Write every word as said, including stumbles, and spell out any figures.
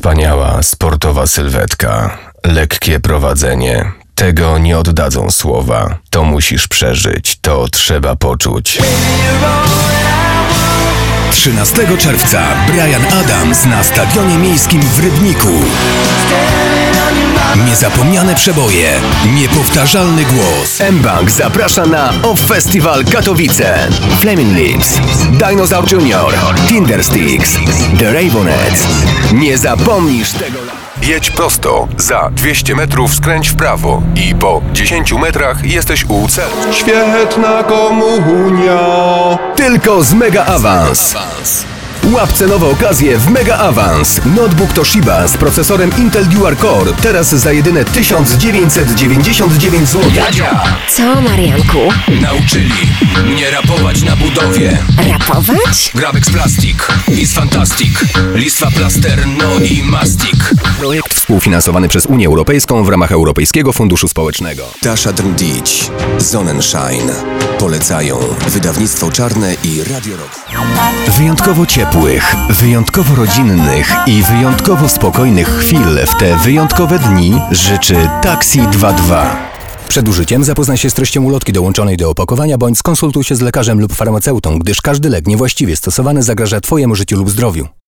Wspaniała, sportowa sylwetka, lekkie prowadzenie. Tego nie oddadzą słowa. To musisz przeżyć, to trzeba poczuć. trzynastego czerwca Bryan Adams na Stadionie Miejskim w Rybniku. Niezapomniane przeboje, niepowtarzalny głos. mBank zaprasza na Off Festival Katowice. Flaming Lips, Dinosaur Junior, Tindersticks, The Raveonettes. Nie zapomnisz tego. Jedź prosto, za dwieście metrów skręć w prawo i po dziesięciu metrach jesteś u celu. Świetna komunia. Tylko z Mega Avance. Łap cenowe okazje w Mega Avance. Notebook Toshiba z procesorem Intel Dual Core teraz za jedyne tysiąc dziewięćset dziewięćdziesiąt dziewięć złotych. Co, Marianku? Nauczyli mnie rapować na budowie. Rapować? Gravex Plastik, Is Fantastic, Listwa Plaster, no i Mastic. Projekt współfinansowany przez Unię Europejską w ramach Europejskiego Funduszu Społecznego. Tasha Drndić, Sonnenschein. Polecają wydawnictwo Czarne i Radio Rock. Wyjątkowo ciepłych, wyjątkowo rodzinnych i wyjątkowo spokojnych chwil w te wyjątkowe dni życzy Taxi dwa dwa. Przed użyciem zapoznaj się z treścią ulotki dołączonej do opakowania bądź skonsultuj się z lekarzem lub farmaceutą, gdyż każdy lek niewłaściwie stosowany zagraża Twojemu życiu lub zdrowiu.